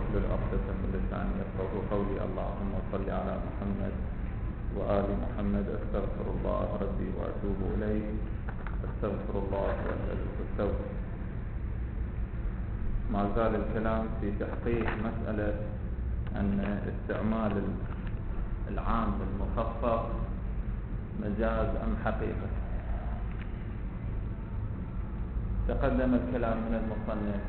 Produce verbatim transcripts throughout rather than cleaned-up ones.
واحلل عقدة من لساني يفقهوا قولي. اللهم صل على محمد وآل محمد. أستغفر الله ربي وأتوب إليه. أستغفر الله وأسأله التوبة. ما زال الكلام في تحقيق مسألة أن استعمال العام المخصص مجاز أم حقيقة. تقدم الكلام من المصنف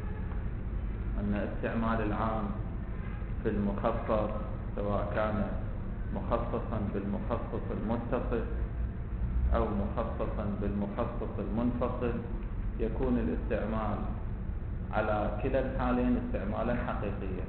أن استعمال العام في المخصص سواء كان مخصصا بالمخصص المتصل أو مخصصا بالمخصص المنفصل يكون الاستعمال على كلا الحالين استعمالا حقيقيا.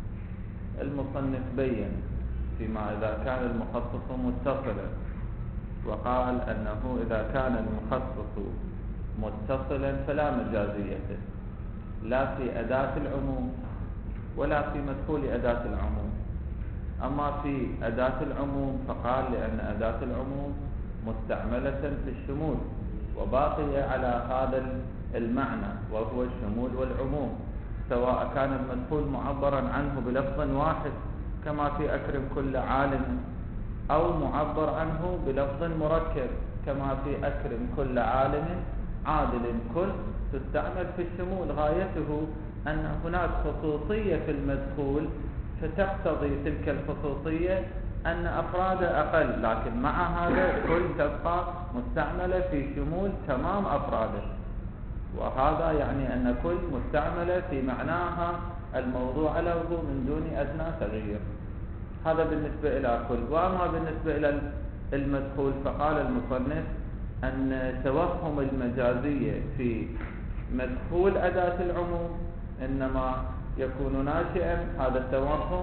المصنف بين فيما إذا كان المخصص متصلا وقال أنه إذا كان المخصص متصلا فلا مجازية لا في أداة العموم ولا في مدخول أداة العموم. أما في أداة العموم فقال لأن أداة العموم مستعملة في الشمول وباقية على هذا المعنى وهو الشمول والعموم، سواء كان المدخول معبرا عنه بلفظ واحد كما في أكرم كل عالم، أو معبر عنه بلفظ مركب كما في أكرم كل عالم عادل. كل تستعمل في الشمول، غايته أن هناك خصوصية في المدخول فتقتضي تلك الخصوصية أن أفراد أقل، لكن مع هذا كل تبقى مستعملة في شمول تمام أفراده، وهذا يعني أن كل مستعملة في معناها الموضوع له من دون أدنى تغيير. هذا بالنسبة إلى كل. وأما بالنسبة إلى المدخول فقال المصنف أن توهم المجازية في مدخول أداة العموم إنما يكون ناشئا هذا التوهم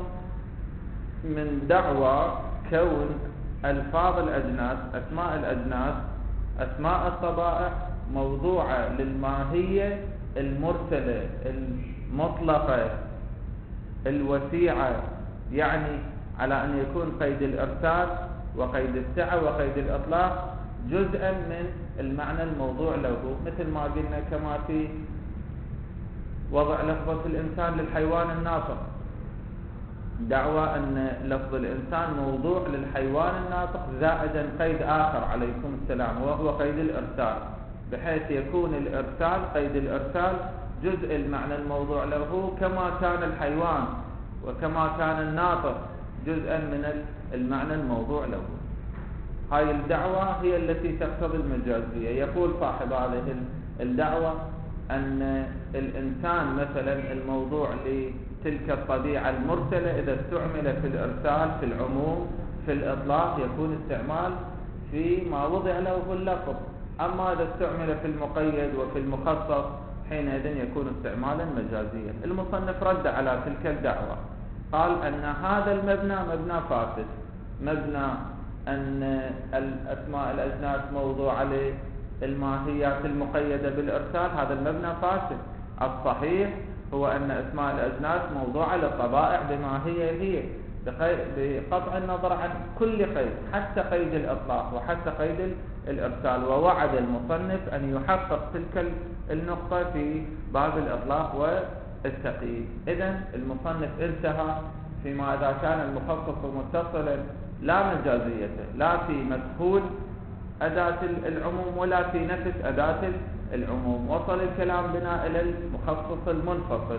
من دعوى كون ألفاظ الأجناس أسماء الأجناس أسماء الطبائع موضوعة للماهية المرسلة المطلقة الوسيعة، يعني على أن يكون قيد الإرسال وقيد السعة وقيد الإطلاق جزءا من المعنى الموضوع له، مثل ما قلنا كما في وضع لفظة الإنسان للحيوان الناطق، دعوى أن لفظ الإنسان موضوع للحيوان الناطق زائدا قيد آخر عليكم السلام وهو قيد الإرسال، بحيث يكون الإرسال قيد الإرسال جزء المعنى الموضوع له كما كان الحيوان وكما كان الناطق جزءا من المعنى الموضوع له. هاي الدعوة هي التي تقتضي المجازية. يقول صاحب هذه الدعوة أن الإنسان مثلا الموضوع لتلك الطبيعة المرسلة إذا استعمل في الإرسال في العموم في الإطلاق يكون استعمال في ما وضع له اللفظ، أما إذا استعمل في المقيد وفي المخصص حينئذ يكون استعمالا مجازيا. المصنف رد على تلك الدعوة، قال أن هذا المبنى مبنى فاسد، مبنى أن الأسماء الأجناس موضوعة للماهيات المقيدة بالإرسال، هذا المبنى فاسد. الصحيح هو أن أسماء الأجناس موضوعة للطبائع بما هي هي بقطع النظر عن كل قيد حتى قيد الإطلاق وحتى قيد الإرسال. ووعد المصنف أن يحقق تلك النقطة في باب الإطلاق والتقييد. إذن المصنف انتهى فيما إذا كان المخصص متصلا لا مجازية لا في مدخول أداة العموم ولا في نفس أداة العموم. وصل الكلام بنا إلى المخصص المنفصل.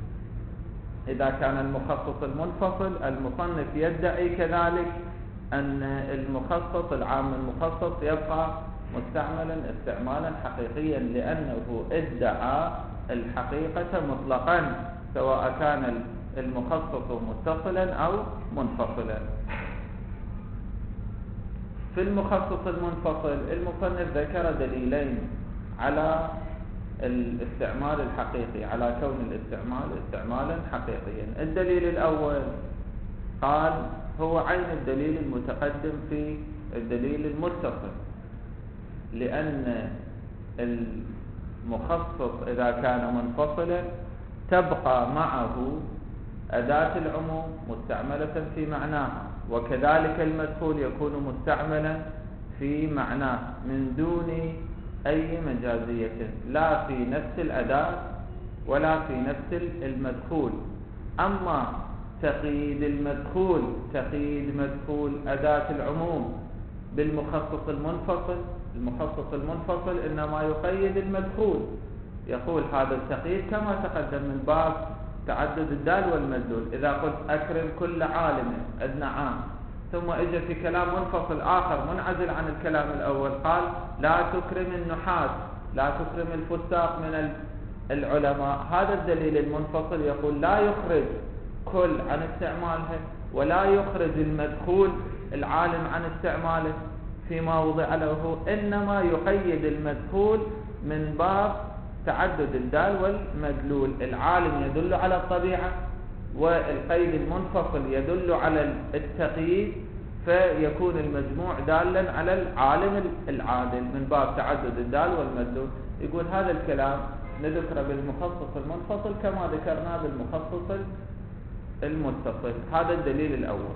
إذا كان المخصص المنفصل المصنف يدعي كذلك أن المخصص العام المخصص يبقى مستعملا استعمالا حقيقيا لأنه ادعى الحقيقة مطلقا سواء كان المخصص متصلا أو منفصلا. في المخصص المنفصل المصنف ذكر دليلين على الاستعمال الحقيقي، على كون الاستعمال استعمالا حقيقيا. الدليل الأول قال هو عين الدليل المتقدم في الدليل المتصل، لأن المخصص إذا كان منفصلا تبقى معه أداة العموم مستعملة في معناها، وكذلك المدخول يكون مستعملا في معناه من دون أي مجازية لا في نفس الأداة ولا في نفس المدخول. أما تقييد المدخول، تقييد مدخول أداة العموم بالمخصص المنفصل، المخصص المنفصل إنما يقيد المدخول. يقول هذا التقييد كما تقدم من باب تعدد الدال والمدلول. إذا قلت أكرم كل عالم، عندنا عام، ثم اجى في كلام منفصل آخر منعزل عن الكلام الأول قال لا تكرم النحاة، لا تكرم الفساق من العلماء، هذا الدليل المنفصل يقول لا يخرج كل عن استعمالها ولا يخرج المدخول العالم عن استعماله فيما وضع له، إنما يقيد المدخول من باب تعدد الدال والمدلول. العالم يدل على الطبيعة والقيد المنفصل يدل على التقييد، فيكون المجموع دالا على العالم العادل من باب تعدد الدال والمدلول. يقول هذا الكلام نذكره بالمخصص المنفصل كما ذكرناه بالمخصص المتصل. هذا الدليل الأول.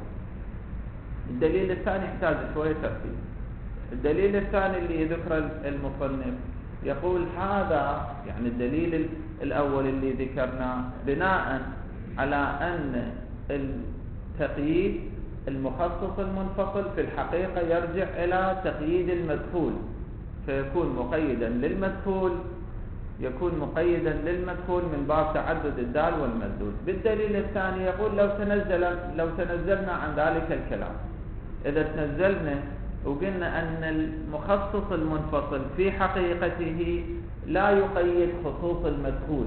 الدليل الثاني يحتاج شوية ترتيب. الدليل الثاني اللي يذكر المصنف يقول هذا يعني الدليل الأول اللي ذكرناه بناء على أن التقييد المخصص المنفصل في الحقيقة يرجع إلى تقييد المدخول، فيكون مقيدا للمدخول، يكون مقيدا للمدخول من باب تعدد الدال والمدلول. بالدليل الثاني يقول لو تنزل لو تنزلنا عن ذلك الكلام، إذا تنزلنا وقلنا أن المخصص المنفصل في حقيقته لا يقيد خصوص المدخول،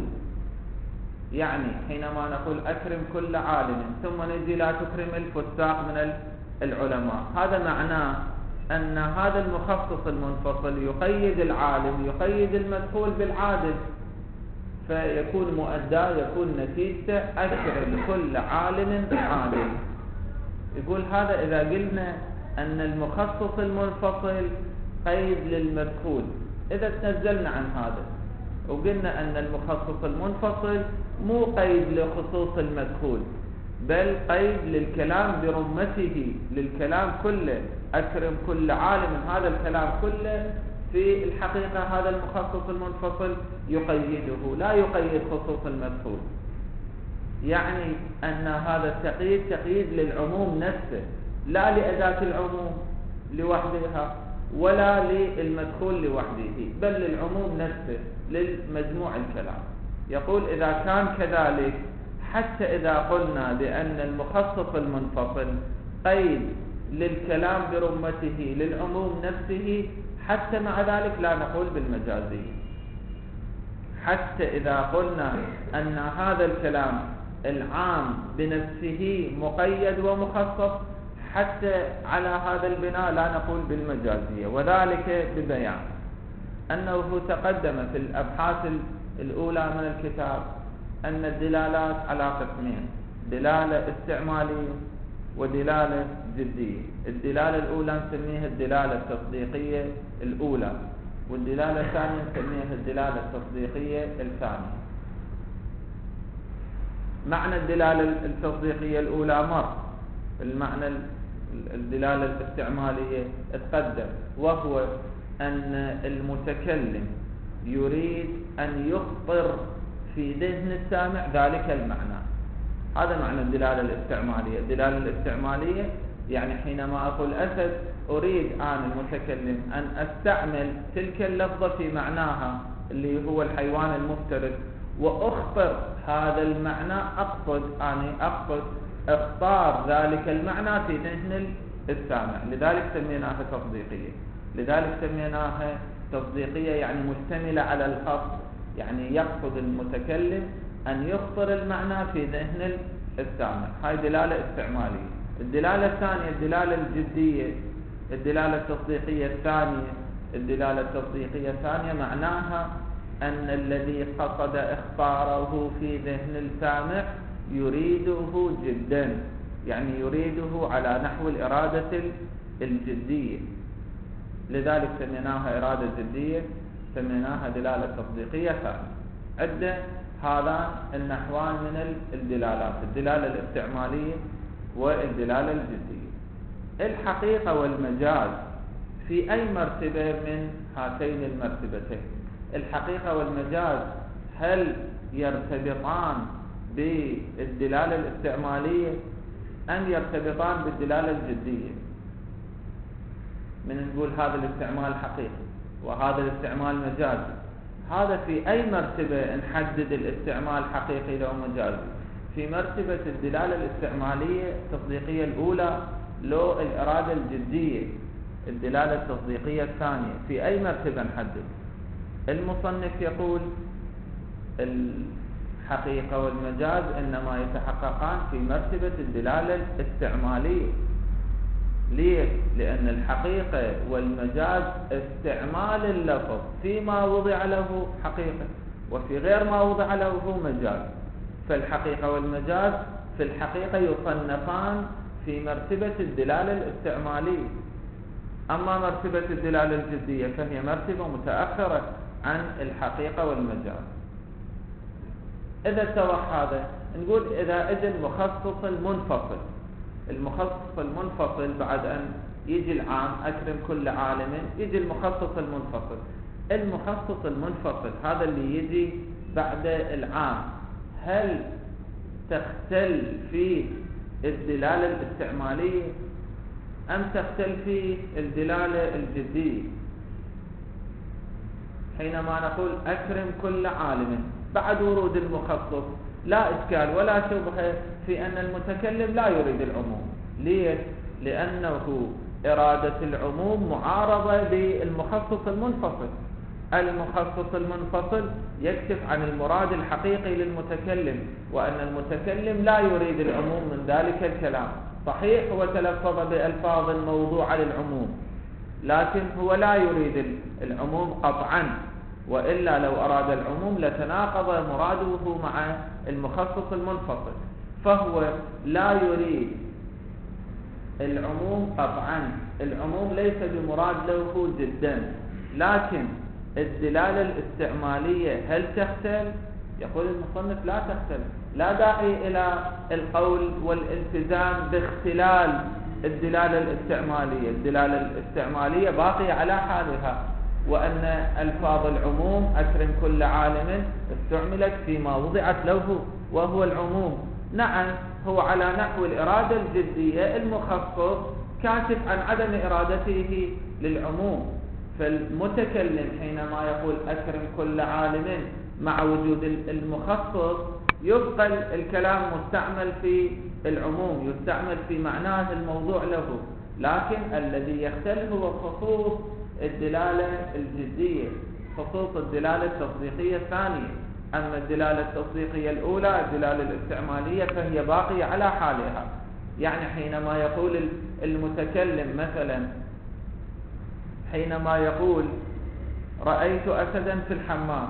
يعني حينما نقول أكرم كل عالم ثم نجي لا تكرم الفساق من العلماء، هذا معناه أن هذا المخصص المنفصل يقيد العالم، يقيد المدخول بالعادل، فيكون مؤدى، يكون نتيجته أكرم كل عالم عادل. يقول هذا إذا قلنا أن المخصص المنفصل قيد للمدخول. إذا تنزلنا عن هذا وقلنا أن المخصص المنفصل مو قيد لخصوص المدخول بل قيد للكلام برمته، للكلام كله، أكرم كل عالم، هذا الكلام كله في الحقيقة هذا المخصص المنفصل يقيده، لا يقيد خصوص المدخول. يعني أن هذا التقييد تقييد للعموم نفسه، لا لأداة العموم لوحدها ولا للمدخول لوحده، بل للعموم نفسه، للمجموع الكلام. يقول إذا كان كذلك، حتى إذا قلنا بأن المخصص المنفصل قيد للكلام برمته للعموم نفسه، حتى مع ذلك لا نقول بالمجازي. حتى إذا قلنا أن هذا الكلام العام بنفسه مقيد ومخصص، حتى على هذا البناء لا نقول بالمجازية، وذلك ببيان أنه تقدم في الأبحاث الأولى من الكتاب أن الدلالات على قسمين: دلالة استعمالية ودلالة جدية. الدلالة الأولى نسميها الدلالة التصديقية الأولى، والدلالة الثانية نسميها الدلالة التصديقية الثانية. معنى الدلالة التصديقية الأولى مر، المعنى الدلالة الاستعمالية تقدم، وهو أن المتكلم يريد أن يخطر في ذهن السامع ذلك المعنى. هذا معنى الدلالة الاستعمالية. الدلالة الاستعمالية يعني حينما أقول أسد، أريد أنا المتكلم أن أستعمل تلك اللفظة في معناها اللي هو الحيوان المفترس، وأخطر هذا المعنى، أقصد أنا أقصد اختار ذلك المعنى في ذهن السامع، لذلك سميناها تصديقية. لذلك سميناها تصديقية يعني مشتملة على القصد، يعني يقصد المتكلم أن يخطر المعنى في ذهن السامع. هاي دلالة استعمالية. الدلالة الثانية الدلالة الجدية، الدلالة التصديقية الثانية الدلالة التصديقية الثانية معناها أن الذي قصد اختاره في ذهن السامع يريده جدا، يعني يريده على نحو الإرادة الجدية، لذلك سميناها إرادة جدية، سميناها دلالة تصديقية ثانية. عدة هذا النحوان من الدلالات: الدلالة الاستعمالية والدلالة الجدية. الحقيقة والمجاز في أي مرتبة من هاتين المرتبتين؟ الحقيقة والمجاز هل يرتبطان بالدلالة الاستعمالية أن يرتبطان بالدلالة الجدية. من نقول هذا الاستعمال حقيقي وهذا الاستعمال مجازي، هذا في أي مرتبة نحدد الاستعمال حقيقي لو مجازي؟ في مرتبة الدلالة الاستعمالية التصديقية الأولى لو الإرادة الجدية الدلالة التصديقية الثانية، في أي مرتبة نحدد؟ المصنف يقول الحقيقة والمجاز إنما يتحققان في مرتبة الدلالة الاستعمالية. ليه؟ لأن الحقيقة والمجاز استعمال اللفظ فيما وضع له حقيقة وفي غير ما وضع له مجاز، فالحقيقة والمجاز في الحقيقة يصنفان في مرتبة الدلالة الاستعمالية. أما مرتبة الدلالة الجدية فهي مرتبة متأخرة عن الحقيقة والمجاز. إذا اتضح هذا نقول إذا اجى المخصص المنفصل، المخصص المنفصل بعد أن يجي العام أكرم كل عالم، يجي المخصص المنفصل. المخصص المنفصل هذا اللي يجي بعد العام، هل تختل فيه الدلالة الاستعمالية أم تختل فيه الدلالة الجدية؟ حينما نقول أكرم كل عالم بعد ورود المخصص لا إشكال ولا شبهة في أن المتكلم لا يريد العموم. ليه؟ لأنه إرادة العموم معارضة بالمخصص المنفصل. المخصص المنفصل يكشف عن المراد الحقيقي للمتكلم، وأن المتكلم لا يريد العموم من ذلك الكلام. صحيح هو تلفظ بألفاظ موضوعة للعموم، لكن هو لا يريد العموم قطعا، وإلا لو أراد العموم لتناقض مراده مع المخصص المنفصل، فهو لا يريد العموم قطعا. العموم ليس بمراد له جدا، لكن الدلالة الاستعمالية هل تختل؟ يقول المصنف لا تختل، لا داعي إلى القول والالتزام باختلال الدلالة الاستعمالية. الدلالة الاستعمالية باقية على حالها، وأن ألفاظ العموم أكرم كل عالم استعملت فيما وضعت له وهو العموم. نعم هو على نحو الإرادة الجدية، المخصص كاشف عن عدم إرادته للعموم، فالمتكلم حينما يقول أكرم كل عالم مع وجود المخصص يبقى الكلام مستعمل في العموم، يستعمل في معناه الموضوع له، لكن الذي يختل هو خصوص الدلالة الجدية، خصوص الدلالة التصديقية الثانية. أما الدلالة التصديقية الأولى الدلالة الاستعمالية فهي باقية على حالها. يعني حينما يقول المتكلم مثلا، حينما يقول رأيت أسدا في الحمام،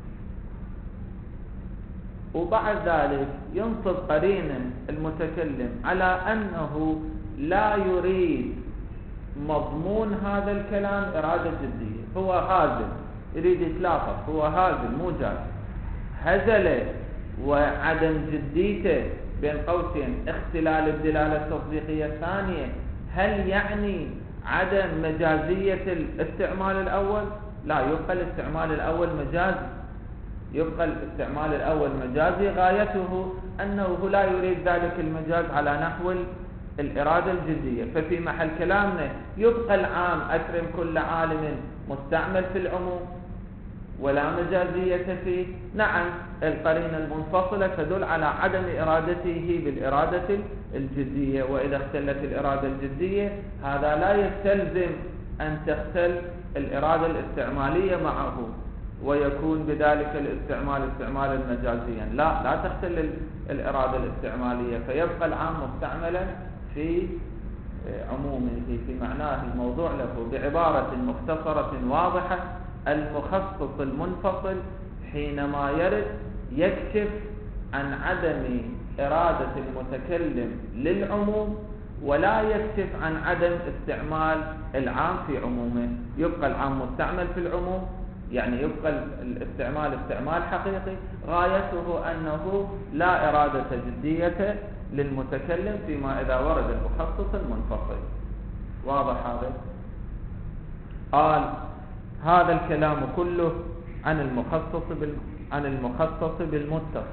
وبعد ذلك ينصب قرينا المتكلم على أنه لا يريد مضمون هذا الكلام إرادة جدية، هو هازل يريد يتلاطف، هو هازل مو جاد. هزل وعدم جديته بين قوسين اختلال الدلالة التصديقية الثانية، هل يعني عدم مجازية الاستعمال الأول؟ لا، يبقى الاستعمال الأول مجازي، يبقى الاستعمال الأول مجازي، غايته أنه لا يريد ذلك المجاز على نحو الإرادة الجدية. ففي محل كلامنا يبقى العام أكرم كل عالم مستعمل في العموم ولا مجازية فيه. نعم القرينة المنفصلة تدل على عدم إرادته بالإرادة الجدية، وإذا اختلت الإرادة الجدية هذا لا يستلزم أن تختل الإرادة الاستعمالية معه، ويكون بذلك الاستعمال استعمالا مجازيا. لا لا تختل الإرادة الاستعمالية، فيبقى العام مستعملا في عمومه في معناه الموضوع له. بعبارة مختصرة واضحة، المخصص المنفصل حينما يرد يكشف عن عدم إرادة المتكلم للعموم، ولا يكشف عن عدم استعمال العام في عمومه. يبقى العام مستعمل في العموم، يعني يبقى الاستعمال استعمال حقيقي، غايته أنه لا إرادة جدية للمتكلم فيما إذا ورد المخصص المنفصل. واضح هذا؟ قال هذا الكلام كله عن المخصص بال... عن المخصص بالمتصل.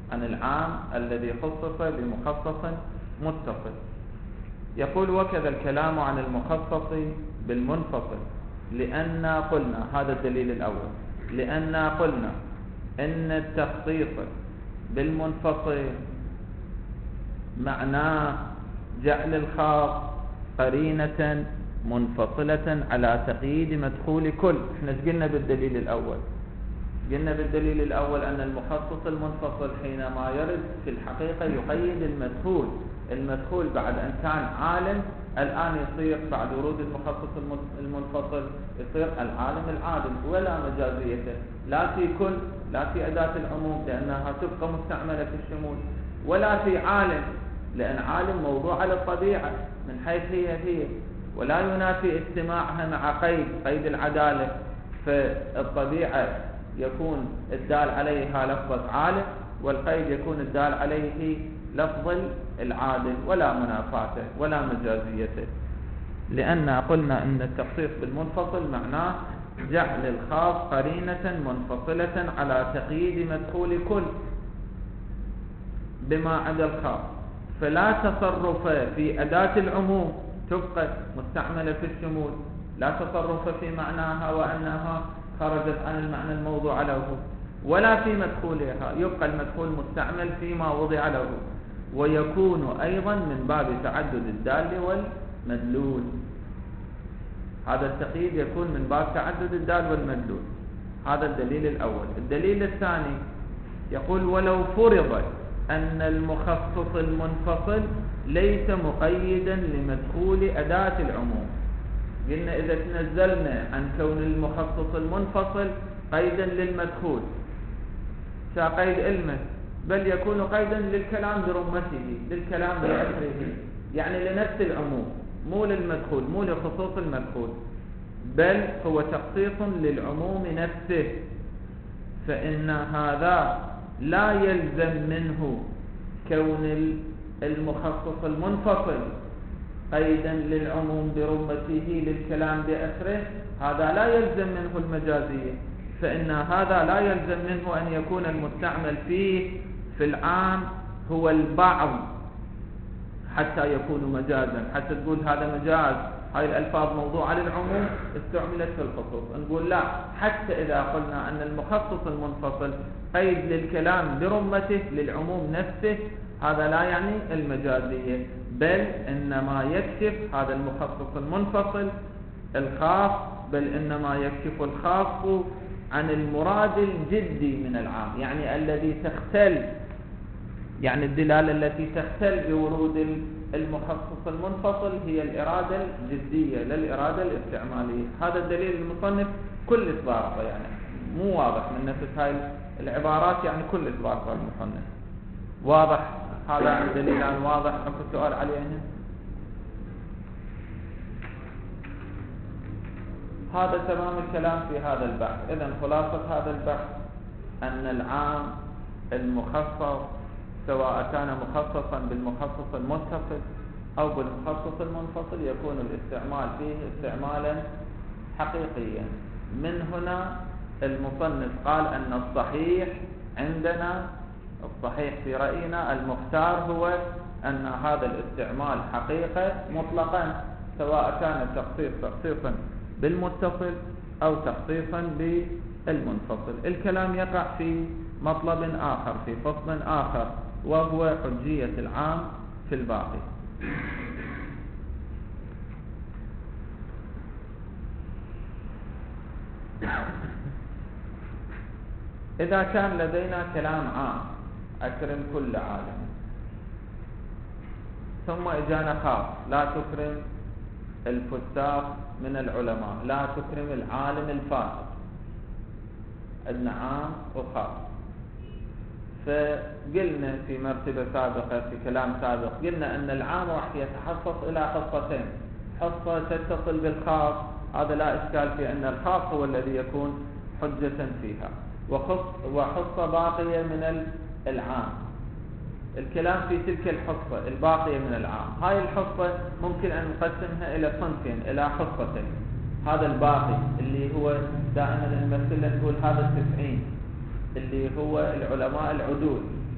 عن العام الذي خصص بمخصص متصل. يقول وكذا الكلام عن المخصص بالمنفصل، لأن قلنا، هذا الدليل الأول، لأن قلنا إن التخصيص بالمنفصل معناه جعل الخاص قرينة منفصلة على تقييد مدخول كل. احنا قلنا بالدليل الأول، قلنا بالدليل الأول أن المخصص المنفصل حينما يرد في الحقيقة يقيد المدخول. المدخول بعد أن كان عالم الآن يصير بعد ورود المخصص المنفصل يصير العالم العادل، ولا مجازيته لا في كل، لا في أداة العموم لأنها تبقى مستعملة في الشمول، ولا في عالم لأن عالم موضوع على الطبيعة من حيث هي هي، ولا ينافي اجتماعها مع قيد قيد العدالة. فالطبيعة يكون الدال عليها لفظة عالم، والقيد يكون الدال عليه لفظ العادل، ولا منافاته ولا مجازيته. لأن قلنا أن التخصيص بالمنفصل معناه جعل الخاص قرينة منفصلة على تقييد مدخول كل بما عدا الخاص، فلا تصرف في أداة العموم تبقى مستعملة في الشمول، لا تصرف في معناها وأنها خرجت عن المعنى الموضوع له، ولا في مدخولها يبقى المدخول مستعمل فيما وضع له، ويكون أيضا من باب تعدد الدال والمدلول. هذا التقييد يكون من باب تعدد الدال والمدلول. هذا الدليل الأول. الدليل الثاني يقول ولو فرض أن المخصص المنفصل ليس مقيدا لمدخول أداة العموم. قلنا إذا تنزلنا عن كون المخصص المنفصل قيدا للمدخول كقيد علمه، بل يكون قيدا للكلام برمته، للكلام بأثره، يعني لنفس العموم، مو للمدخول، مو لخصوص المدخول، بل هو تخصيص للعموم نفسه، فإن هذا لا يلزم منه كون المخصص المنفصل قيدا للعموم برمته للكلام بأثره، هذا لا يلزم منه المجازية، فإن هذا لا يلزم منه أن يكون المستعمل فيه في العام هو البعض حتى يكون مجازا، حتى تقول هذا مجاز، هاي الألفاظ موضوعة للعموم استعملت في الخصوص. نقول لا، حتى إذا قلنا أن المخصص المنفصل قيد للكلام برمته للعموم نفسه، هذا لا يعني المجازية، بل إنما يكشف هذا المخصص المنفصل الخاص، بل إنما يكشف الخاص عن المراد الجدي من العام، يعني الذي تختل، يعني الدلالة التي تختل بورود المخصص المنفصل هي الإرادة الجدية لا الإرادة الاستعمالية. هذا الدليل المصنف كل إصباره، يعني مو واضح من نفس هاي العبارات، يعني كل إصباره المصنف واضح. هذا دليلان واضح. أكو سؤال عليهن؟ هذا تمام الكلام في هذا البحث. إذن خلاصة هذا البحث أن العام المخصص سواء كان مخصصا بالمخصص المتصل أو بالمخصص المنفصل يكون الاستعمال فيه استعمالا حقيقيا. من هنا المصنف قال أن الصحيح عندنا، الصحيح في رأينا المختار هو أن هذا الاستعمال حقيقة مطلقا، سواء كان التخصيص تخصيصا بالمتصل أو تخصيصا بالمنفصل. الكلام يقع في مطلب آخر، في فصل آخر، وهو حجية العام في الباقي. إذا كان لدينا كلام عام أكرم كل عالم، ثم إجانا خاص لا تكرم الفساق من العلماء، لا تكرم العالم الفاسق، عندنا عام وخاص. فقلنا في مرتبة سابقة في كلام سابق، قلنا أن العام راح يتحصص إلى حصتين، حصة تتصل بالخاص، هذا لا إشكال في أن الخاص هو الذي يكون حجة فيها، وحصة باقية من العام. الكلام في تلك الحصة الباقية من العام، هاي الحصة ممكن أن نقسمها إلى صنفين، إلى حصتين. هذا الباقي اللي هو دائما نمثل نقول هذا التسعين اللي هو العلماء العدول،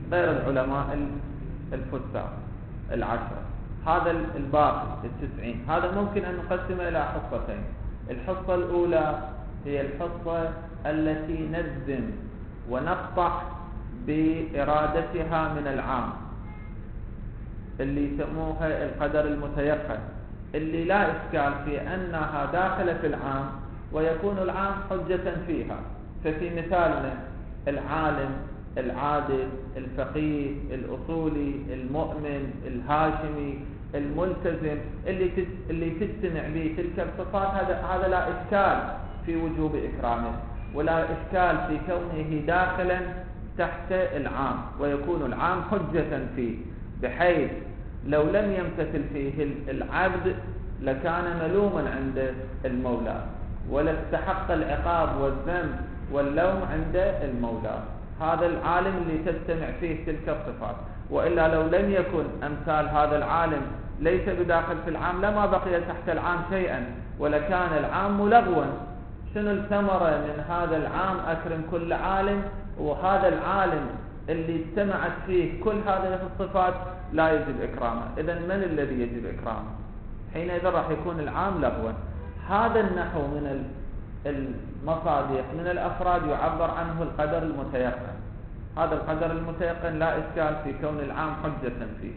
غير العلماء الفساق العشرة. هذا الباقي التسعين هذا ممكن أن نقسمه إلى حصتين. الحصة الأولى هي الحصة التي نجزم ونقطع بإرادتها من العام، اللي يسموها القدر المتيقن، اللي لا إشكال في أنها داخلة في العام ويكون العام حجة فيها. ففي مثالنا العالم، العادل، الفقيه، الأصولي، المؤمن، الهاشمي، الملتزم، اللي اللي تجتمع به تلك الصفات، هذا هذا لا إشكال في وجوب إكرامه، ولا إشكال في كونه داخلا تحت العام ويكون العام حجة فيه، بحيث لو لم يمتثل فيه العبد لكان ملوما عند المولى، ولا استحق العقاب والذنب واللوم عند المولى. هذا العالم اللي تجتمع فيه تلك الصفات. وإلا لو لم يكن أمثال هذا العالم ليس بداخل في العام لما بقي تحت العام شيئا، ولكان العام ملغوا. شنو الثمرة من هذا العام أكرم كل عالم، وهذا العالم اللي اجتمعت فيه كل هذه الصفات لا يجب إكرامه؟ إذن من الذي يجب إكرامه؟ حينئذ راح يكون العام لغوا. هذا النحو من المصادق من الأفراد يعبر عنه القدر المتيقن. هذا القدر المتيقن لا إشكال في كون العام حجة فيه.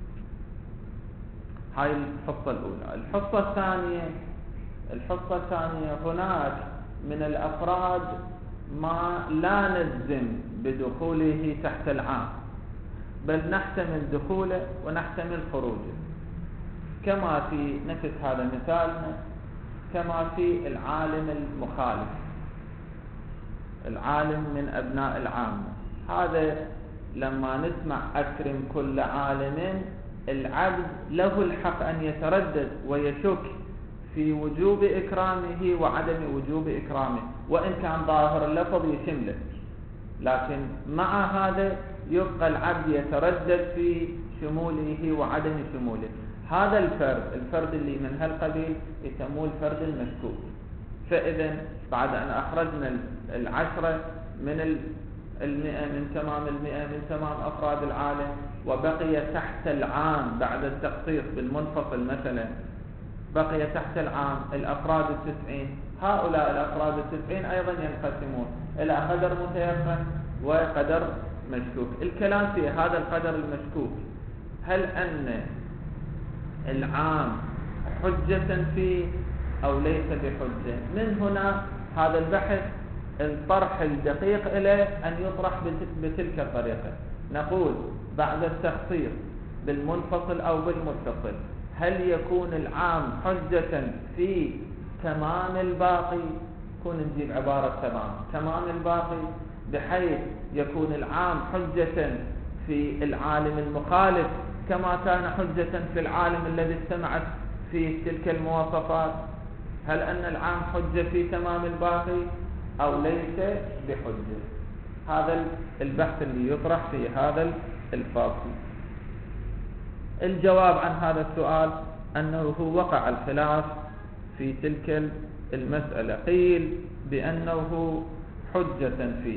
هاي الحصة الأولى. الحصة الثانية الحصة الثانية هناك من الأفراد ما لا نجزم بدخوله تحت العام، بل نحتمل دخوله ونحتمل خروجه، كما في نفس هذا مثالنا، كما في العالم المخالف، العالم من أبناء العامة. هذا لما نسمع أكرم كل عالم، العبد له الحق أن يتردد ويشك في وجوب إكرامه وعدم وجوب إكرامه، وإن كان ظاهر اللفظ يشمله، لكن مع هذا يبقى العبد يتردد في شموله وعدم شموله. هذا الفرد الفرد اللي من هالقبيل يسموه الفرد المشكوك. فإذا بعد أن أخرجنا العشرة من المئة، من تمام المئة، من تمام أفراد العالم، وبقي تحت العام بعد التخصيص بالمنفصل مثلا بقي تحت العام الأفراد التسعين. هؤلاء الأفراد التسعين أيضا ينقسمون إلى قدر متيقن وقدر مشكوك. الكلام في هذا القدر المشكوك، هل أن العام حجة فيه أو ليس بحجة؟ من هنا هذا البحث الطرح الدقيق إليه أن يطرح بتلك الطريقة. نقول بعد التخصيص بالمنفصل أو بالمتصل، هل يكون العام حجة في تمام الباقي؟ كون نجيب عبارة تمام تمام الباقي، بحيث يكون العام حجة في العالم المخالف كما كان حجة في العالم الذي استمعت فيه تلك المواصفات. هل أن العام حجة في تمام الباقي أو ليس بحجة؟ هذا البحث اللي يطرح في هذا الفاصل. الجواب عن هذا السؤال أنه وقع الخلاف في تلك المسألة. قيل بأنه حجة فيه،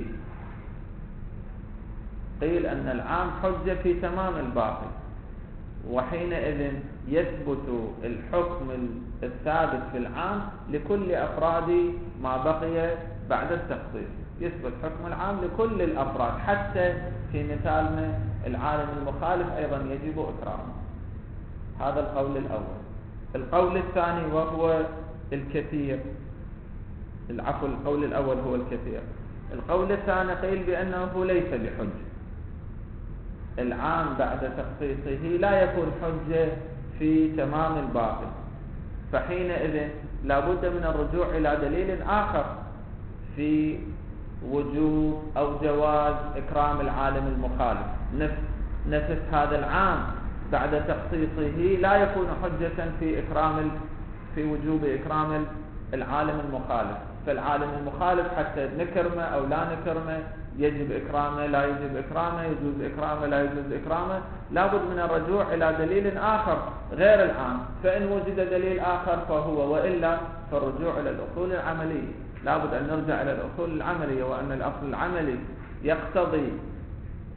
قيل أن العام حجة في تمام الباقي، وحينئذ يثبت الحكم الثابت في العام لكل أفراد ما بقي بعد التخصيص. يثبت حكم العام لكل الأفراد، حتى في مثالنا العالم المخالف أيضا يجب إكرامه. هذا القول الأول. القول الثاني وهو الكثير، العفو القول الأول هو الكثير. القول الثاني قيل بأنه ليس بحجة. العام بعد تخصيصه لا يكون حجة في تمام الباقي، فحينئذ لا بد من الرجوع إلى دليل آخر في وجوب أو جواز إكرام العالم المخالف. نفس نفس هذا العام بعد تخصيصه لا يكون حجة في إكرام في وجوب إكرام العالم المخالف. فالعالم المخالف حتى نكرمه أو لا نكرمه، يجب إكرامه لا يجب إكرامه، يجوز إكرامه لا يجوز إكرامه، لابد من الرجوع إلى دليل آخر غير العام. فإن وجد دليل آخر فهو، وإلا فالرجوع إلى الأصول العملية. لابد أن نرجع إلى الأصول العملية، وأن الأصل العملي يقتضي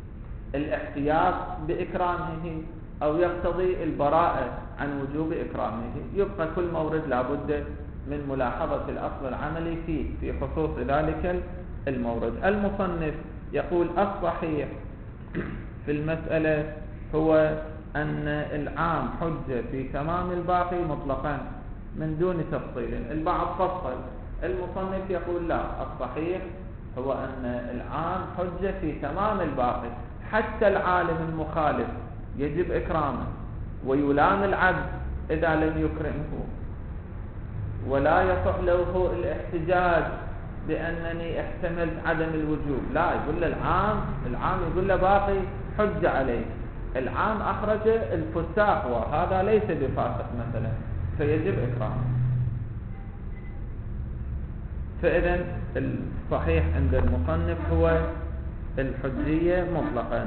الاحتياط بإكرامه أو يقتضي البراءة عن وجوب إكرامه، يبقى كل مورد لابد من ملاحظة الأصل العملي فيه في خصوص ذلك المورد. المصنف يقول الصحيح في المسألة هو أن العام حجة في تمام الباقي مطلقا من دون تفصيل. البعض فصل، المصنف يقول لا، الصحيح هو أن العام حجة في تمام الباقي، حتى العالم المخالف يجب إكرامه ويلام العبد إذا لم يكرمه، ولا يصح له الاحتجاج بأنني احتملت عدم الوجوب، لا، يقول له العام العام يقول له باقي حجة عليه. العام أخرج الفساق وهذا ليس بفاسق مثلا فيجب إكرامه. فإذا الصحيح عند المصنف هو الحجية مطلقا.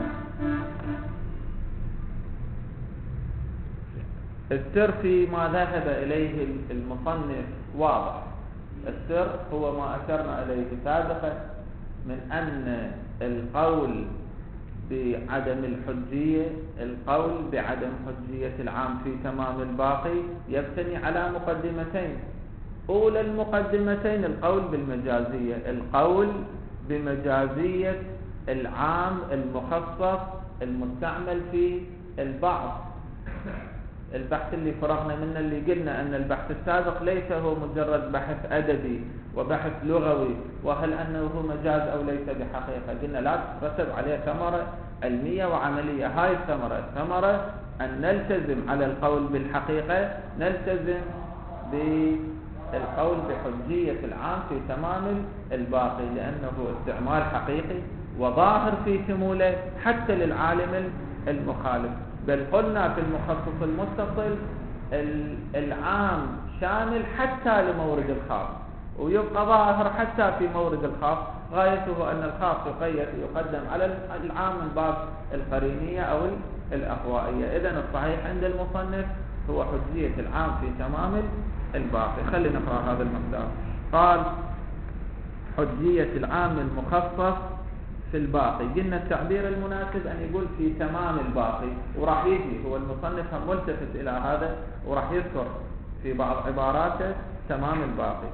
السر في ما ذهب إليه المصنف واضح. السر هو ما أشرنا إليه سابقا من أن القول بعدم الحجية القول بعدم حجية العام في تمام الباقي يبتني على مقدمتين. أولى المقدمتين القول بالمجازية، القول بمجازية العام المخصص المستعمل في البعض. البحث اللي فرغنا منه اللي قلنا أن البحث السابق ليس هو مجرد بحث أدبي وبحث لغوي وهل أنه مجاز أو ليس بحقيقة، قلنا لا ترتب عليه ثمرة علمية وعملية. هاي الثمرة الثمرة أن نلتزم على القول بالحقيقة، نلتزم بالقول بحجية العام في تمام الباقي لأنه استعمال حقيقي وظاهر في شموله حتى للعالم المخالف. بل قلنا في المخصص المتصل العام شامل حتى لمورد الخاص ويبقى ظاهر حتى في مورد الخاص، غايته أن الخاص يقيد يقدم على العام من باب القرينية أو الأخوائية. إذن الصحيح عند المصنف هو حجية العام في تمام الباقي. خلينا نقرأ هذا المقدار. قال حجية العام المخصص في الباقي، قلنا التعبير المناسب أن يقول في تمام الباقي، وراح يجي هو المصنف ملتفت إلى هذا وراح يذكر في بعض عباراته تمام الباقي.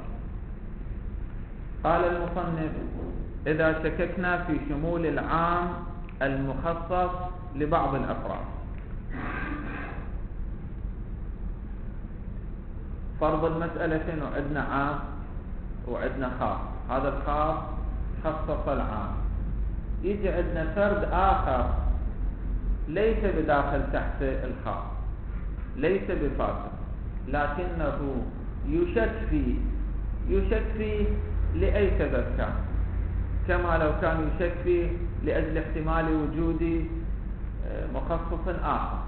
قال المصنف إذا شككنا في شمول العام المخصص لبعض الأفراد، فرض المسألة شنو؟ عندنا عام وعندنا خاص، هذا الخاص خصص العام، يجي عندنا فرد آخر ليس بداخل تحت الخاص، ليس بفاسق، لكنه يشك فيه يشك فيه لأي سبب كان، كما لو كان يشك فيه لأجل احتمال وجود مخصص آخر.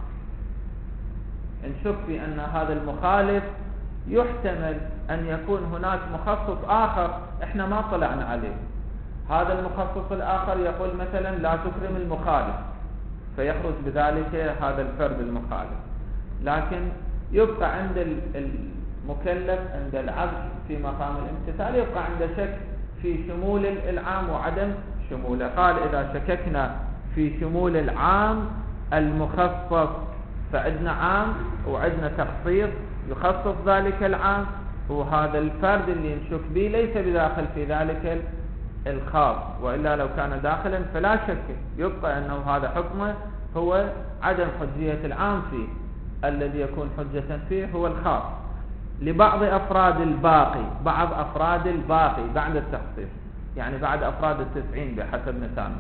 نشك في أن هذا المخالف يحتمل أن يكون هناك مخصص آخر إحنا ما طلعنا عليه. هذا المخصص الآخر يقول مثلا لا تكرم المخالف، فيخرج بذلك هذا الفرد المخالف، لكن يبقى عند المكلف عند العبد في مقام الامتثال يبقى عنده شك في شمول العام وعدم شموله. قال إذا شككنا في شمول العام المخصص فعندنا عام وعندنا تخصيص يخصص ذلك العام، وهذا الفرد اللي نشك به ليس بداخل في ذلك الخاص، وإلا لو كان داخلا فلا شك يبقى أنه هذا حكمه هو عدم حجية العام فيه، الذي يكون حجة فيه هو الخاص لبعض أفراد الباقي، بعض أفراد الباقي بعد التخصيص، يعني بعد أفراد التسعين بحسب مثال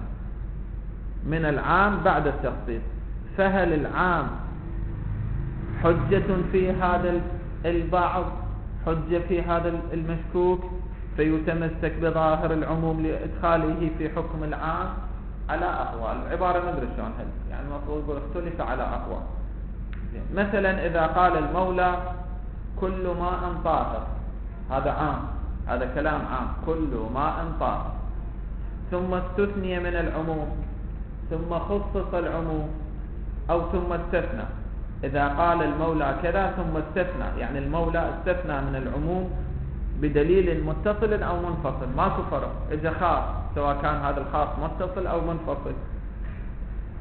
من العام بعد التخصيص. فهل العام حجة في هذا البعض، حجة في هذا المشكوك فيتمسك بظاهر العموم لإدخاله في حكم العام؟ على أقوال، العبارة ما أدري شلون هل يعني المفروض يقول اختلف على أقوال. مثلا إذا قال المولى كل ماء طاهر، هذا عام، هذا كلام عام، كل ماء طاهر، ثم استثني من العموم ثم خصص العموم أو ثم استثنى. إذا قال المولى كذا ثم استثنى، يعني المولى استثنى من العموم بدليل متصل أو منفصل، ماكو فرق، إذا خاص سواء كان هذا الخاص متصل أو منفصل.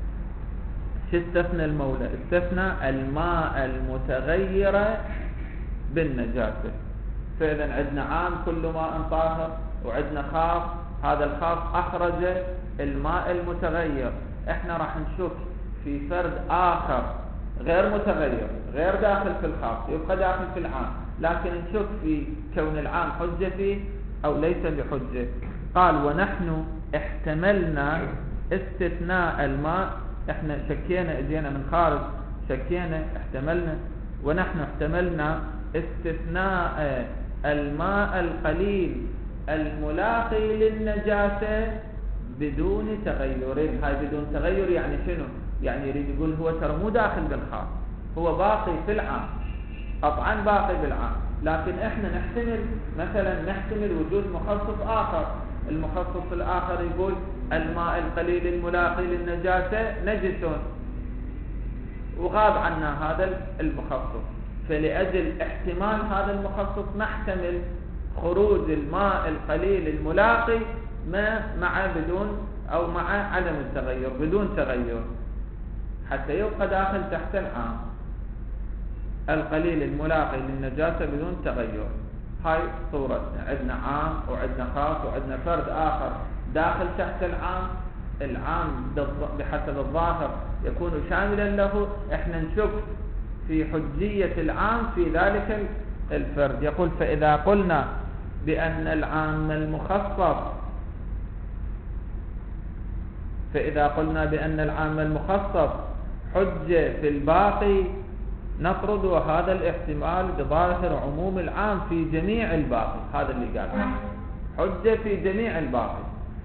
شو استثنى المولى؟ استثنى الماء المتغير بالنجاسة. فإذا عندنا عام كل ماء طاهر، وعندنا خاص، هذا الخاص أخرج الماء المتغير. احنا راح نشوف في فرد آخر غير متغير، غير داخل في الخاص، يبقى داخل في العام، لكن نشوف في كون العام حجة فيه أو ليس بحجة. قال ونحن احتملنا استثناء الماء، احنا شكينا، اجينا من خارج شكينا احتملنا، ونحن احتملنا استثناء الماء القليل الملاقي للنجاسة بدون تغير. هاي بدون تغير يعني شنو؟ يعني يريد يقول هو ترى مو داخل بالخاص، هو باقي في العام، قطعا باقي بالعام، لكن احنا نحتمل مثلا نحتمل وجود مخصص آخر. المخصص الآخر يقول الماء القليل الملاقي للنجاسة نجس، وغاب عنا هذا المخصص، فلأجل احتمال هذا المخصص نحتمل خروج الماء القليل الملاقي ما مع بدون أو مع عدم التغير، بدون تغير، حتى يبقى داخل تحت العام. القليل الملاقي للنجاسة بدون تغير، هاي صورتنا. عندنا عام وعندنا خاص وعندنا فرد آخر داخل تحت العام. العام بحسب الظاهر يكون شاملا له، احنا نشك في حجية العام في ذلك الفرد. يقول فإذا قلنا بأن العام المخصص فإذا قلنا بأن العام المخصص حجة في الباقي نطرد هذا الاحتمال بظاهر عموم العام في جميع الباقي. هذا اللي قال حجة في جميع الباقي،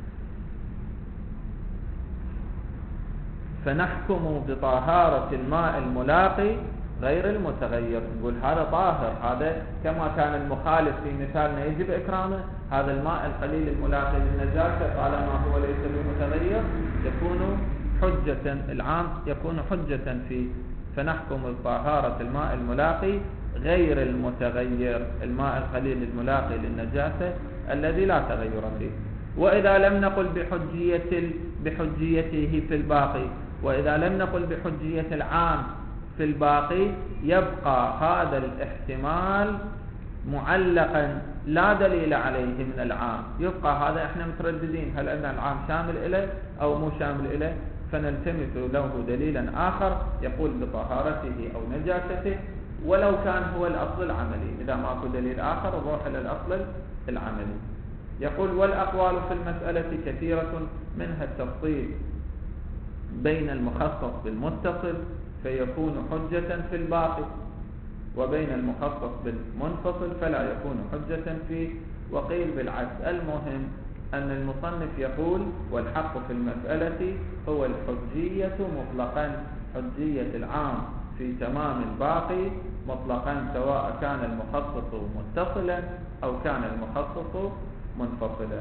فنحكم بطهارة الماء الملاقي غير المتغير. نقول هذا طاهر، هذا كما كان المخالف في مثالنا يجب إكرامه. هذا الماء القليل الملاقي للنجاسة طالما هو ليس بمتغير يكون حجة، العام يكون حجة فيه. فنحكم بطهارة الماء الملاقي غير المتغير، الماء القليل الملاقي للنجاسة الذي لا تغير فيه. وإذا لم نقل بحجية بحجيته في الباقي، وإذا لم نقل بحجية العام في الباقي، يبقى هذا الاحتمال معلقا لا دليل عليه من العام. يبقى هذا احنا مترددين هل أن العام شامل إليه أو مو شامل إليه، فنلتمس له دليلا آخر يقول بطهارته أو نجاسته، ولو كان هو الأصل العملي. إذا ماكو دليل آخر نروح إلى الأصل العملي. يقول والأقوال في المسألة كثيرة، منها التفصيل بين المخصص بالمتصل فيكون حجة في الباقي، وبين المخصص بالمنفصل فلا يكون حجة فيه، وقيل بالعكس. المهم أن المصنف يقول والحق في المسألة هو الحجية مطلقا، حجية العام في تمام الباقي مطلقا، سواء كان المخصص متصلا أو كان المخصص منفصلا،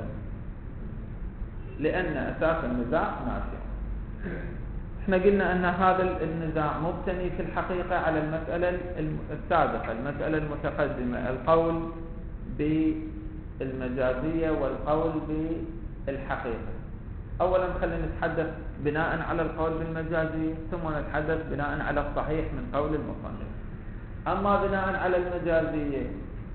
لأن أساس النزاع ناشئ. احنا قلنا أن هذا النزاع مبتني في الحقيقة على المسألة السابقة، المسألة المتقدمة، القول بالمجازية والقول بالحقيقة. أولا خلينا نتحدث بناء على القول بالمجازية، ثم نتحدث بناء على الصحيح من قول المصنف. أما بناء على المجازية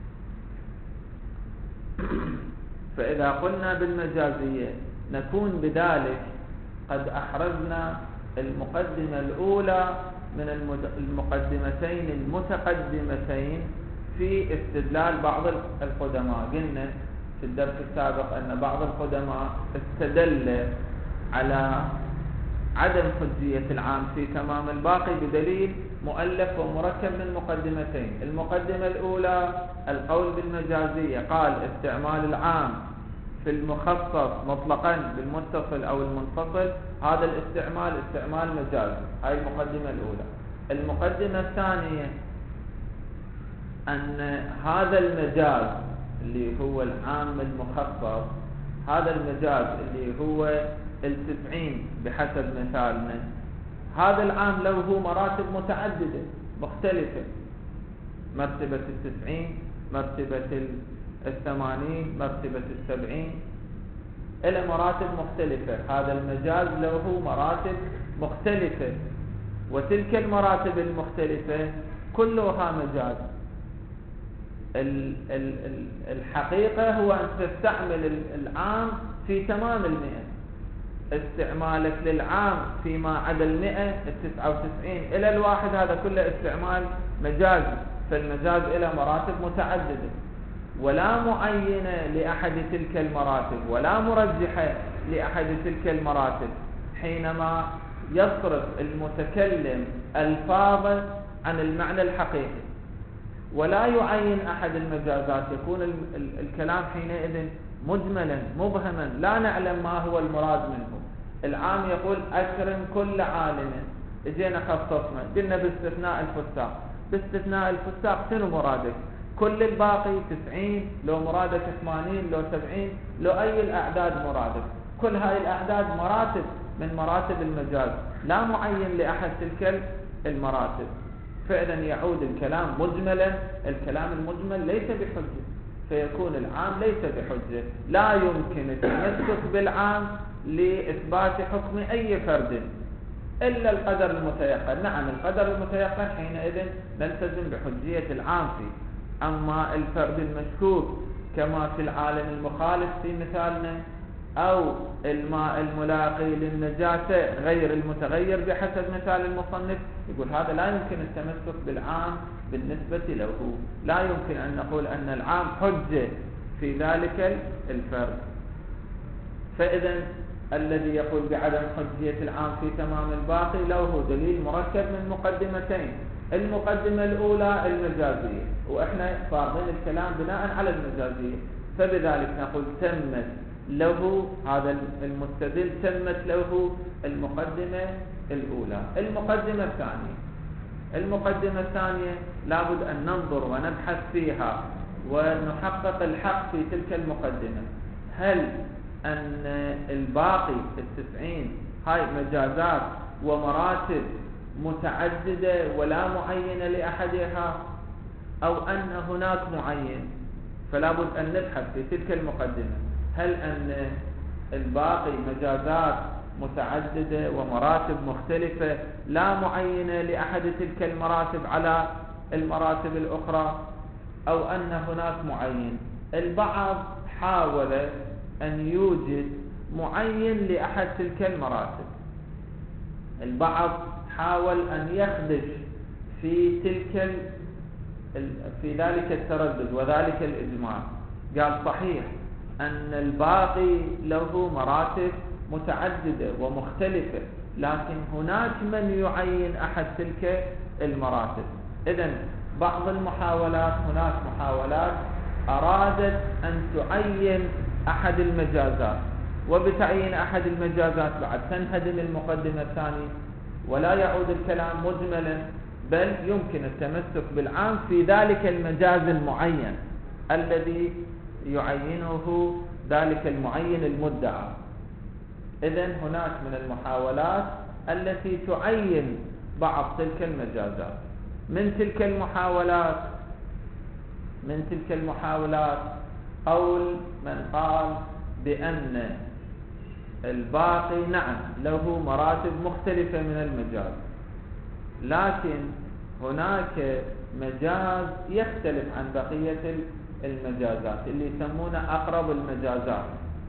فإذا قلنا بالمجازية نكون بذلك قد أحرزنا المقدمة الأولى من المقدمتين المتقدمتين في استدلال بعض القدماء. قلنا في الدرس السابق أن بعض القدماء استدل على عدم حجية العام في تمام الباقي بدليل مؤلف ومركب من مقدمتين. المقدمة الأولى القول بالمجازية، قال استعمال العام في المخصص مطلقا بالمتصل أو المنفصل، هذا الاستعمال استعمال مجازي. هاي المقدمة الأولى. المقدمة الثانية أن هذا المجاز اللي هو العام المخصص، هذا المجاز اللي هو التسعين بحسب مثالنا، هذا العام له مراتب متعددة مختلفة، مرتبة التسعين، مرتبة الثمانين، مرتبة السبعين، إلى مراتب مختلفة. هذا المجاز له مراتب مختلفة، وتلك المراتب المختلفة كلها مجاز. الحقيقة هو أن تستعمل العام في تمام المئة. استعمالك للعام فيما عدا المئة التسعة وتسعين إلى الواحد هذا كله استعمال مجازي، فالمجاز إلى مراتب متعددة ولا معينة لأحد تلك المراتب ولا مرجحة لأحد تلك المراتب. حينما يصرف المتكلم ألفاظا عن المعنى الحقيقي ولا يعين أحد المجازات، يكون الكلام حينئذ مجملا مبهما لا نعلم ما هو المراد منه. العام يقول أكرم كل عالم، اجينا خصصنا قلنا باستثناء الفساق. باستثناء الفساق شنو مرادك؟ كل الباقي تسعين، لو مرادك ثمانين، لو سبعين، لو أي الأعداد مرادك. كل هاي الأعداد مراتب من مراتب المجاز لا معين لأحد تلك المراتب. فإذا يعود الكلام مجملا، الكلام المجمل ليس بحجة، فيكون العام ليس بحجة. لا يمكن التمسك بالعام لإثبات حكم أي فرد إلا القدر المتيقن. نعم القدر المتيقن حينئذ نلتزم بحجية العام فيه. أما الفرد المشكوك كما في العالم المخالف في مثالنا، أو الماء الملاقي للنجاسة غير المتغير بحسب مثال المصنف، يقول هذا لا يمكن التمسك بالعام بالنسبة له. لا يمكن أن نقول أن العام حجة في ذلك الفرد. فإذا الذي يقول بعدم حجية العام في تمام الباقي له دليل مركب من مقدمتين. المقدمة الأولى المجازية، وإحنا فارضين الكلام بناء على المجازية، فبذلك نقول تمت له هذا المستدل تمت له المقدمة الأولى. المقدمة الثانية المقدمة الثانية لابد أن ننظر ونبحث فيها ونحقق الحق في تلك المقدمة. هل أن الباقي التسعين هاي مجازات ومراتب متعددة ولا معينة لأحدها، أو أن هناك معين؟ فلا بد أن نبحث في تلك المقدمة هل أن الباقي مجازات متعددة ومراتب مختلفة لا معينة لأحد تلك المراتب على المراتب الأخرى، أو أن هناك معين. البعض حاول أن يوجد معين لأحد تلك المراتب، البعض حاول أن يخدش في تلك في ذلك التردد وذلك الإجماع. قال صحيح أن الباقي له مراتب متعددة ومختلفة، لكن هناك من يعين أحد تلك المراتب. إذن بعض المحاولات، هناك محاولات أرادت أن تعين أحد المجازات، وبتعيين أحد المجازات بعد تنهدم المقدمة الثانية ولا يعود الكلام مجملا، بل يمكن التمسك بالعام في ذلك المجاز المعين الذي يعينه ذلك المعين المدعى. إذن هناك من المحاولات التي تعين بعض تلك المجازات. من تلك المحاولات من تلك المحاولات قول من قال بأن الباقي نعم له مراتب مختلفة من المجاز، لكن هناك مجاز يختلف عن بقية المجازات اللي يسمونه أقرب المجازات.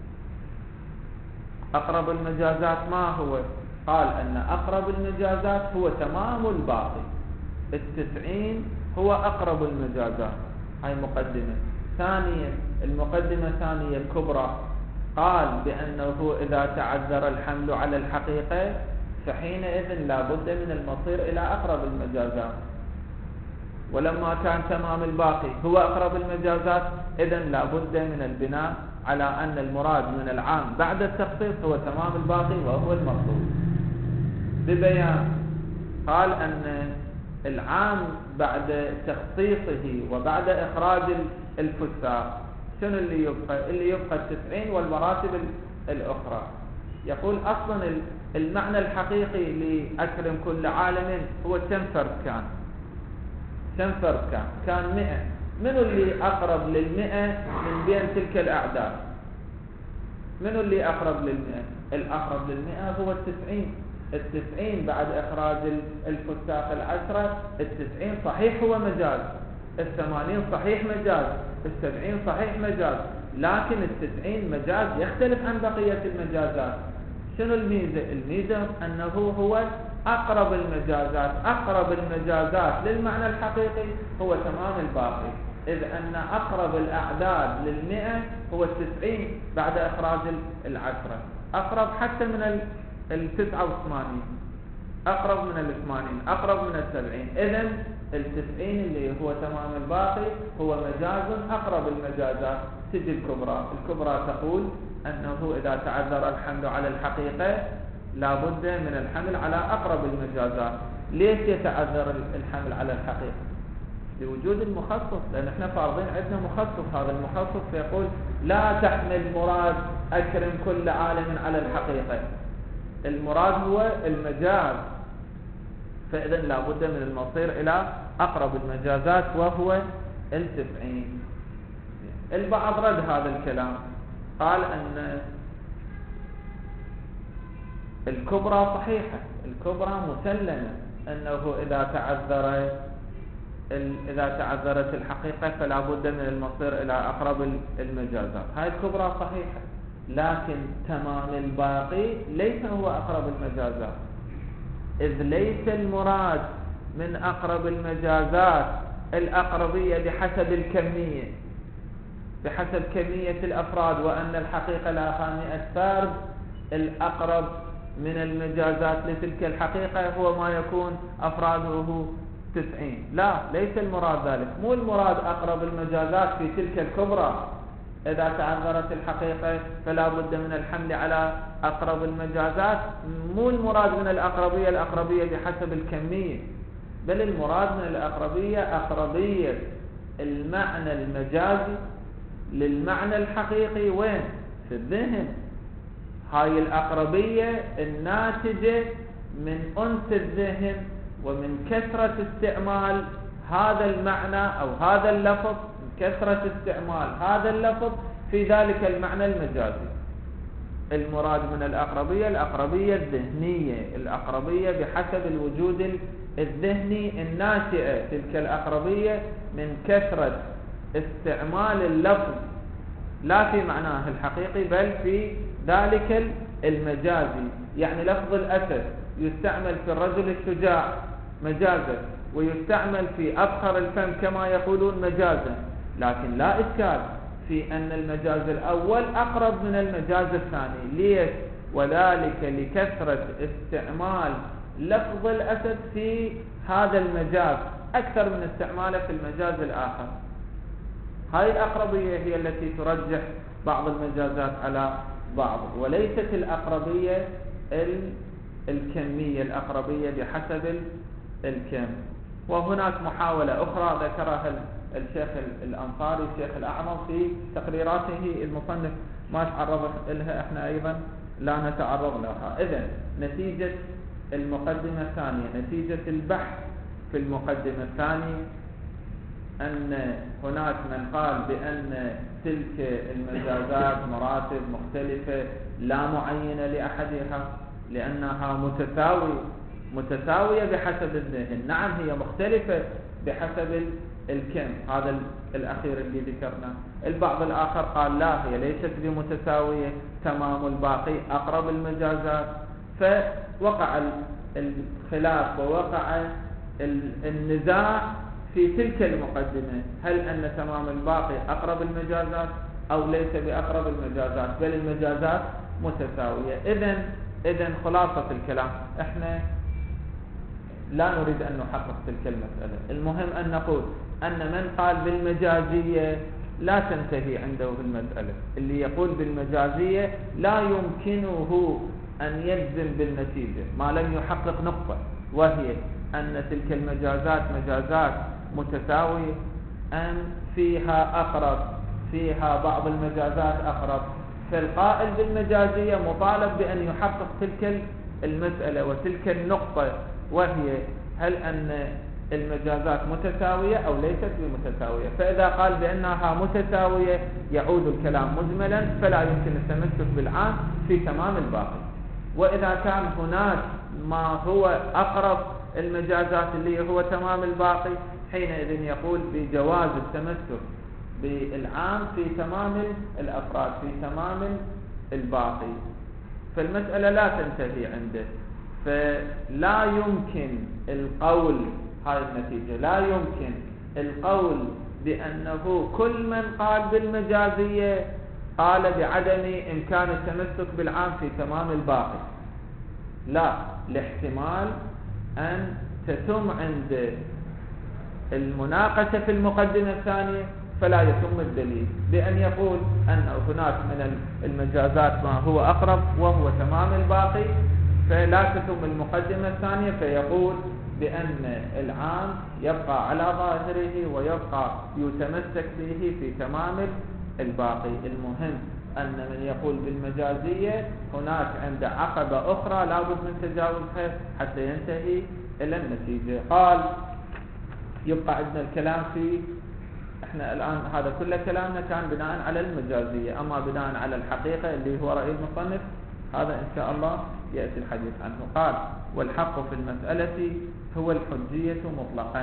أقرب المجازات ما هو؟ قال أن أقرب المجازات هو تمام الباقي، التسعين هو أقرب المجازات. هاي مقدمة. ثانيا المقدمة الثانية الكبرى قال بأنه إذا تعذر الحمل على الحقيقة فحينئذ لا بد من المصير إلى أقرب المجازات، ولما كان تمام الباقي هو أقرب المجازات إذن لا بد من البناء على أن المراد من العام بعد التخصيص هو تمام الباقي وهو المطلوب. ببيان قال أن العام بعد تخصيصه وبعد إخراج الفساق شنو اللي يبقى؟ اللي يبقى التسعين والمراتب الأخرى. يقول أصلا المعنى الحقيقي لأكرم كل عالم هو كم فرد كان كم فرد كان كان مئة. منو اللي أقرب للمئة من بين تلك الأعداد؟ منو اللي أقرب للمئة؟ الأقرب للمئة هو التسعين. التسعين بعد إخراج الفساق العشرة، التسعين صحيح هو مجاز، الثمانين صحيح مجاز، السبعين صحيح مجاز، لكن التسعين مجاز يختلف عن بقية المجازات. شنو الميزة؟ الميزة أنه هو أقرب المجازات. أقرب المجازات للمعنى الحقيقي هو تمام الباقي، إذ أن أقرب الأعداد للمئة هو التسعين بعد إخراج العشرة، أقرب حتى من التسعة وثمانين، أقرب من الثمانين، أقرب من السبعين. إذن التسعين اللي هو تمام الباقي هو مجاز أقرب المجازات. تجي الكبرى، الكبرى تقول أنه إذا تعذر الحمل على الحقيقة لا بد من الحمل على أقرب المجازات. ليش يتعذر الحمل على الحقيقة؟ لوجود المخصص، لأن احنا فارضين عندنا مخصص، هذا المخصص يقول لا تحمل مراد أكرم كل عالم على الحقيقة، المراد هو المجاز، فإذا لا بد من المصير إلى أقرب المجازات وهو التسعين. البعض رد هذا الكلام، قال أن الكبرى صحيحة، الكبرى مسلمة أنه إذا تعذر إذا تعذرت الحقيقة فلا بد من المصير إلى أقرب المجازات، هاي الكبرى صحيحة، لكن تمام الباقي ليس هو أقرب المجازات، إذ ليس المراد من أقرب المجازات الأقربية بحسب الكمية، بحسب كمية الأفراد، وأن الحقيقة لها مئة فرد، الأقرب من المجازات لتلك الحقيقة هو ما يكون أفراده تسعين. لا، ليس المراد ذلك، مو المراد أقرب المجازات في تلك الكبرى إذا تعذرت الحقيقة فلا بد من الحمل على أقرب المجازات، مو المراد من الأقربية الأقربية بحسب الكمية، بل المراد من الأقربية أقربية المعنى المجازي للمعنى الحقيقي. وين؟ في الذهن. هاي الأقربية الناتجة من أنس الذهن ومن كثرة استعمال هذا المعنى أو هذا اللفظ، من كثرة استعمال هذا اللفظ في ذلك المعنى المجازي. المراد من الأقربية الأقربية الذهنية، الأقربية بحسب الوجود الذهني الناشئة، تلك الأقربية من كثرة استعمال اللفظ لا في معناه الحقيقي بل في ذلك المجازي. يعني لفظ الأسد يستعمل في الرجل الشجاع مجازا، ويستعمل في أبخر الفم كما يقولون مجازا، لكن لا إشكال في أن المجاز الأول أقرب من المجاز الثاني. ليش؟ وذلك لكثرة استعمال لفظ الأسد في هذا المجاز أكثر من استعماله في المجاز الآخر. هاي الأقربية هي التي ترجح بعض المجازات على بعض، وليست الأقربية الكمية، الأقربية بحسب الكم. وهناك محاولة أخرى ذكرها الشيخ الأنصاري الشيخ الأعظم في تقريراته، المصنف ما تعرض لها، احنا أيضا لا نتعرض لها. إذن نتيجة المقدمة الثانية، نتيجة البحث في المقدمة الثانية، أن هناك من قال بأن تلك المجازات مراتب مختلفة لا معينة لأحدها لأنها متساوية متساوية بحسب الذهن. نعم هي مختلفة بحسب الكم، هذا الأخير اللي ذكرنا. البعض الآخر قال لا، هي ليست بمتساوية، تمام الباقي أقرب المجازات. فوقع الخلاف ووقع النزاع في تلك المقدمة، هل أن تمام الباقي أقرب المجازات أو ليس بأقرب المجازات، بل المجازات متساوية. إذن إذن خلاصة الكلام، احنا لا نريد أن نحقق تلك المسألة، المهم أن نقول أن من قال بالمجازية لا تنتهي عنده المسألة. اللي يقول بالمجازية لا يمكنه أن يجزم بالنتيجة ما لم يحقق نقطة، وهي أن تلك المجازات مجازات متساوية أم فيها أقرب، فيها بعض المجازات أقرب. فالقائل بالمجازية مطالب بأن يحقق تلك المسألة وتلك النقطة، وهي هل أن المجازات متساوية أو ليست بمتساوية. فإذا قال بأنها متساوية يعود الكلام مجملا، فلا يمكن التمسك بالعام في تمام الباقي. وإذا كان هناك ما هو أقرب المجازات اللي هو تمام الباقي، حينئذ يقول بجواز التمسك بالعام في تمام الأفراد، في تمام الباقي. فالمسألة لا تنتهي عنده، فلا يمكن القول، هذه النتيجة، لا يمكن القول بأنه كل من قال بالمجازية قال بعدم إمكان التمسك بالعام في تمام الباقي. لا، لاحتمال أن تتم عند المناقشة في المقدمة الثانية فلا يتم الدليل بأن يقول أن هناك من المجازات ما هو أقرب وهو تمام الباقي، فلا تتم المقدمة الثانية فيقول بأن العام يبقى على ظاهره ويبقى يتمسك به في تمام الباقي. المهم أن من يقول بالمجازية هناك عند عقبة أخرى لا بد من تجاوزها حتى ينتهي إلى النتيجة. قال يبقى عندنا الكلام في، احنا الآن هذا كل كلامنا كان بناء على المجازية، أما بناء على الحقيقة اللي هو رأي المصنف هذا إن شاء الله يأتي الحديث عنه. قال والحق في المسألة هو الحجية مطلقا.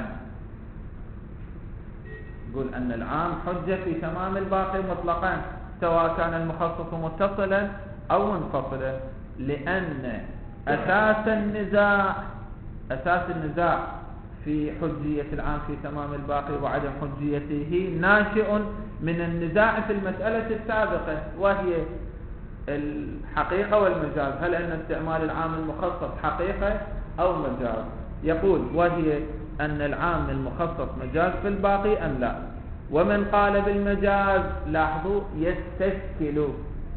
يقول أن العام حجة في تمام الباقي مطلقا سواء كان المخصص متصلا أو منفصلا، لأن أساس النزاع أساس النزاع في حجية العام في تمام الباقي وعدم حجيته ناشئ من النزاع في المسألة السابقة، وهي الحقيقة والمجاز، هل أن استعمال العام المخصص حقيقة أو مجاز. يقول وهي أن العام المخصص مجاز في الباقي أم لا. ومن قال بالمجاز، لاحظوا، يستشكل،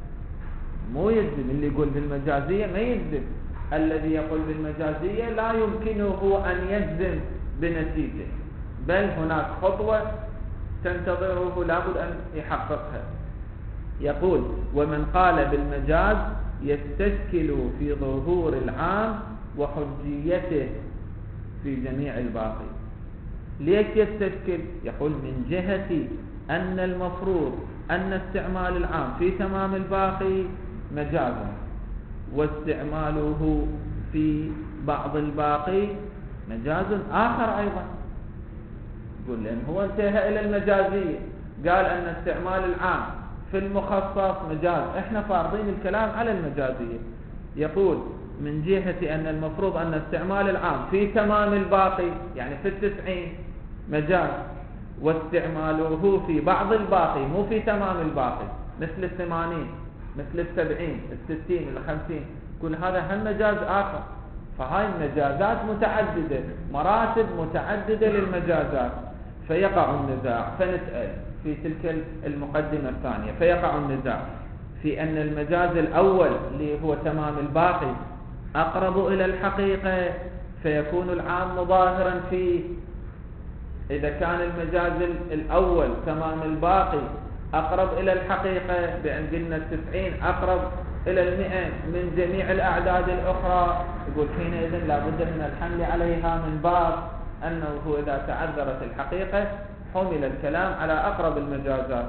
مو يجزم. اللي يقول بالمجازية ما يجزم، الذي يقول بالمجازية لا يمكنه أن يجزم بنتيجة، بل هناك خطوة تنتظره لابد أن يحققها. يقول ومن قال بالمجاز يستشكل في ظهور العام وحجيته في جميع الباقي. ليش يستشكل؟ يقول من جهة أن المفروض أن استعمال العام في تمام الباقي مجاز، واستعماله في بعض الباقي مجاز آخر أيضا. يقول لأن هو انتهى إلى المجازية، قال أن استعمال العام في المخصص مجاز، احنا فارضين الكلام على المجازية. يقول من جهة أن المفروض أن استعمال العام في تمام الباقي يعني في التسعين مجاز، واستعماله في بعض الباقي مو في تمام الباقي مثل الثمانين مثل السبعين الستين الخمسين، كل هذا هم مجاز آخر. فهاي المجازات متعددة، مراتب متعددة للمجازات، فيقع النزاع. فنسأل في تلك المقدمة الثانية فيقع النزاع في أن المجاز الأول اللي هو تمام الباقي أقرب إلى الحقيقة فيكون العام مظاهرا فيه. إذا كان المجاز الأول تمام الباقي أقرب إلى الحقيقة بأن قلنا التسعين أقرب إلى المئة من جميع الأعداد الأخرى، يقول حينئذ لا بد من الحمل عليها من باب أنه إذا تعذرت الحقيقة حمل الكلام على أقرب المجازات.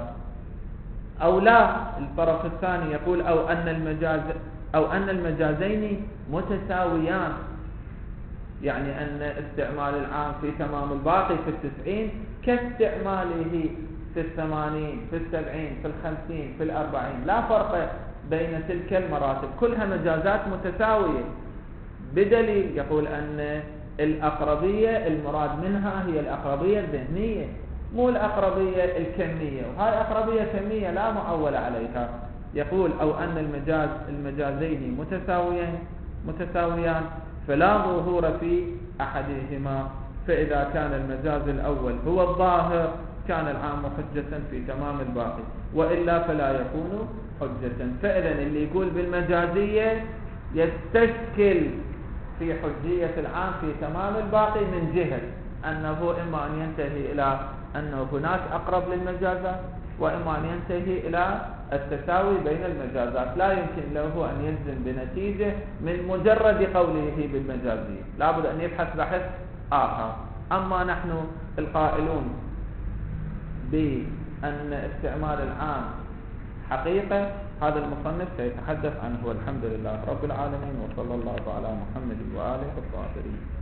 أو لا، الطرف الثاني يقول أو أن المجاز أو أن المجازين متساويان، يعني أن استعمال العام في تمام الباقي في التسعين كاستعماله في الثمانين في السبعين في الخمسين في الأربعين، لا فرق بين تلك المراتب، كلها مجازات متساوية. بدليل يقول أن الأقربية المراد منها هي الأقربية الذهنية مو الأقربية الكمية، وهذه أقربية كمية لا معول عليها. يقول أو أن المجاز المجازين متساويان متساويان فلا ظهور في أحدهما، فإذا كان المجاز الأول هو الظاهر كان العام حجة في تمام الباقي، وإلا فلا يكون حجة. فإذا اللي يقول بالمجازية يستشكل في حجية العام في تمام الباقي من جهة أنه إما أن ينتهي إلى أنه هناك أقرب للمجازات، وإما أن ينتهي إلى التساوي بين المجازات. لا يمكن له أن يجزم بنتيجة من مجرد قوله بالمجازية، لا بد أن يبحث بحث آخر. أما نحن القائلون بأن استعمال العام حقيقة هذا المصنف سيتحدث عنه. والحمد لله رب العالمين، وصلى الله على محمد وآله الطاهرين.